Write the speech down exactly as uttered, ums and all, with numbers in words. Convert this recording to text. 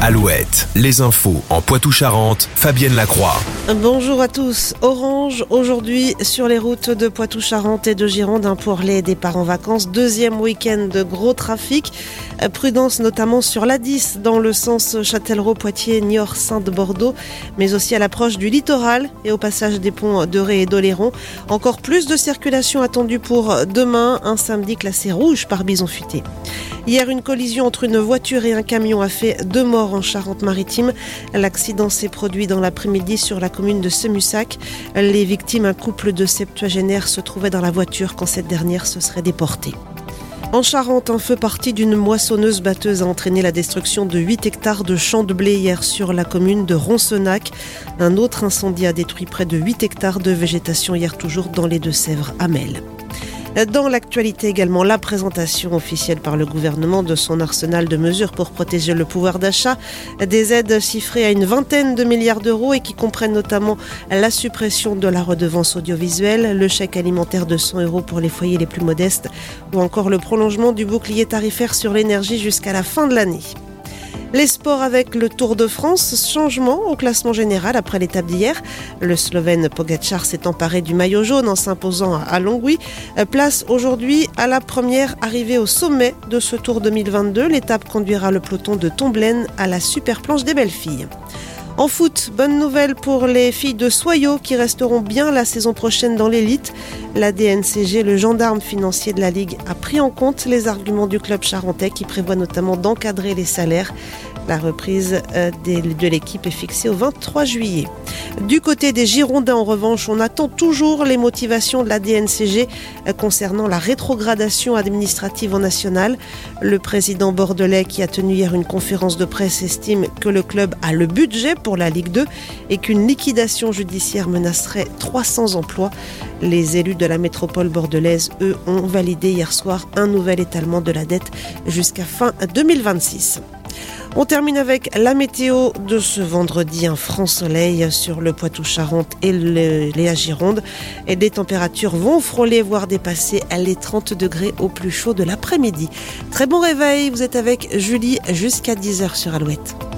Alouette, les infos en Poitou-Charentes, Fabienne Lacroix. Bonjour à tous. Orange aujourd'hui sur les routes de Poitou-Charentes et de Gironde pour les départs en vacances. Deuxième week-end de gros trafic. Prudence notamment sur l'A dix dans le sens Châtellerault-Poitiers, Niort, Sainte-Bordeaux, mais aussi à l'approche du littoral et au passage des ponts de Ré et d'Oléron. Encore plus de circulation attendue pour demain, un samedi classé rouge par bison futé. Hier, une collision entre une voiture et un camion a fait deux morts en Charente-Maritime. L'accident s'est produit dans l'après-midi sur la commune de Semussac. Les victimes, un couple de septuagénaires, se trouvaient dans la voiture quand cette dernière se serait déportée. En Charente, un feu parti d'une moissonneuse batteuse a entraîné la destruction de huit hectares de champs de blé hier sur la commune de Roncenac. Un autre incendie a détruit près de huit hectares de végétation hier toujours dans les Deux-Sèvres à Melle. Dans l'actualité également, la présentation officielle par le gouvernement de son arsenal de mesures pour protéger le pouvoir d'achat. Des aides chiffrées à une vingtaine de milliards d'euros et qui comprennent notamment la suppression de la redevance audiovisuelle, le chèque alimentaire de cent euros pour les foyers les plus modestes ou encore le prolongement du bouclier tarifaire sur l'énergie jusqu'à la fin de l'année. Les sports avec le Tour de France, changement au classement général après l'étape d'hier. Le Slovène Pogačar s'est emparé du maillot jaune en s'imposant à Longwy. Place aujourd'hui à la première arrivée au sommet de ce Tour deux mille vingt-deux. L'étape conduira le peloton de Tomblaine à la super planche des belles filles. En foot, bonne nouvelle pour les filles de Soyaux qui resteront bien la saison prochaine dans l'élite. La D N C G, le gendarme financier de la Ligue, a pris en compte les arguments du club charentais qui prévoit notamment d'encadrer les salaires. La reprise de l'équipe est fixée au vingt-trois juillet. Du côté des Girondins, en revanche, on attend toujours les motivations de la D N C G concernant la rétrogradation administrative en national. Le président bordelais, qui a tenu hier une conférence de presse, estime que le club a le budget pour la Ligue deux et qu'une liquidation judiciaire menacerait trois cents emplois. Les élus de la métropole bordelaise, eux, ont validé hier soir un nouvel étalement de la dette jusqu'à fin deux mille vingt-six. On termine avec la météo de ce vendredi, un franc soleil sur le Poitou-Charentes et le, les Gironde. Et des températures vont frôler, voire dépasser les trente degrés au plus chaud de l'après-midi. Très bon réveil, vous êtes avec Julie jusqu'à dix heures sur Alouette.